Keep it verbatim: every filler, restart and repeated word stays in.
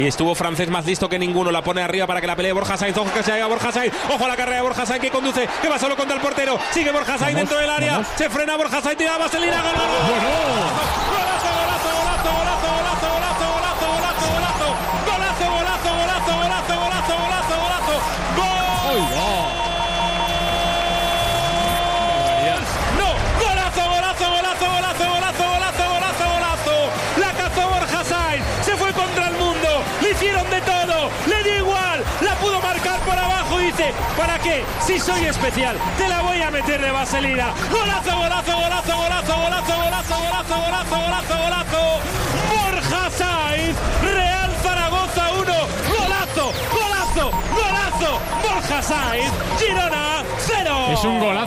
Y estuvo Francés más listo que ninguno, la pone arriba para que la pelee Borja Sainz, ojo que se llega Borja Sainz, ojo a la carrera de Borja Sainz que conduce, que va solo contra el portero, sigue Borja Sainz dentro del área, vamos. Se frena Borja Sainz, tira Vaselina, gol, gol, gol, bueno. golazo, golazo, golazo, golazo, golazo, golazo, golazo, golazo, golazo, golazo, golazo, golazo, golazo, golazo, golazo, golazo, gol. ¡Ay, no! No, golazo, golazo, golazo, golazo, golazo, golazo, golazo, golazo, la cazó Borja Sainz, se fue contra el mundo, le hicieron de todo, le dio igual, la pudo marcar por abajo y dice, ¿para qué? Si soy especial, te la voy a meter de vaselina. Golazo, golazo, golazo, golazo, golazo, golazo, golazo, golazo, golazo, golazo, Borja Sainz, Real Zaragoza uno, golazo, golazo, golazo, Borja Sainz, Girona cero. Es un golazo.